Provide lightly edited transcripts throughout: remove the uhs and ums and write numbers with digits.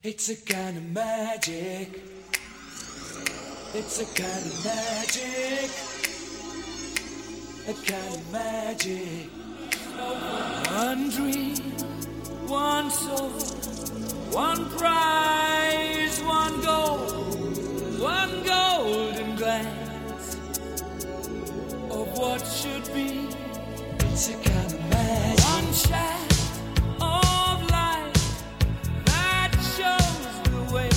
It's a kind of magic. It's a kind of magic. A kind of magic. One dream, one soul, one prize, one golden glance of what should be. It's a kind of magic. One shaft of light that shows the way.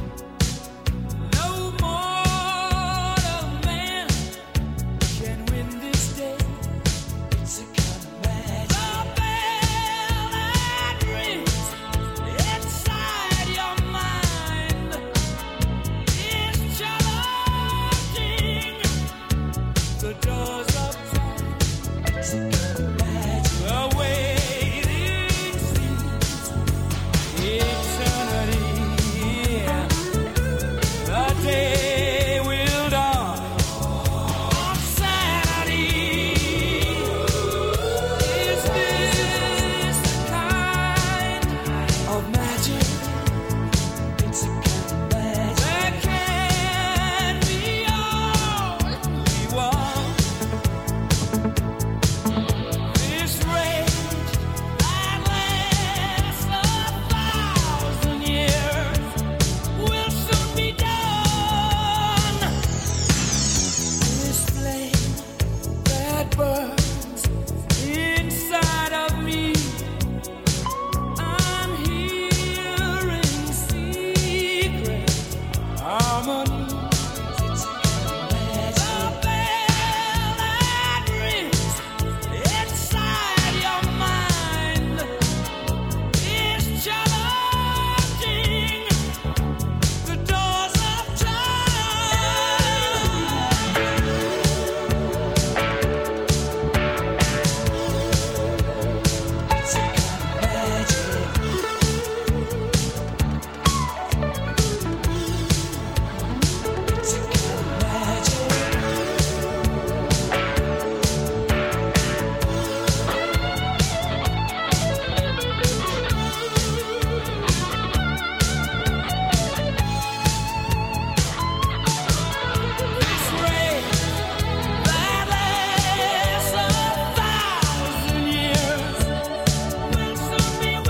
No mortal man can win this day. It's a kind of magic. The bell that rings inside your mind is challenging the doors of time. It's a kind of magic. The waiting seems eternity. The day will dawn on Saturday. Is this the kind of magic? It's a kind of magic. There can be only one. This rage that lasts 1,000 years will soon be done. This flame that burns inside of me, I'm hearing secret harmonies. It's a kind of magic. The bell that rings inside your mind is challenging the doors of time. It's a kind of magic. It's a kind of magic. This rain that lasts 1,000 years will soon be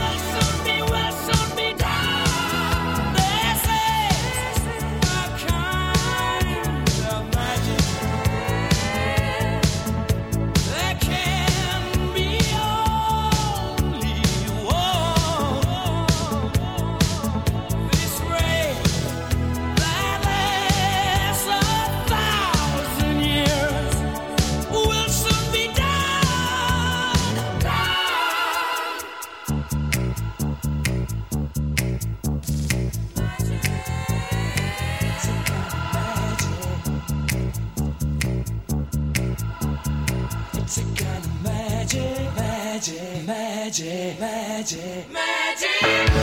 done. This is a kind of magic. There can be only one. This rain that lasts 1,000 years will soon be done. It's a kind of magic, magic, magic, magic, magic.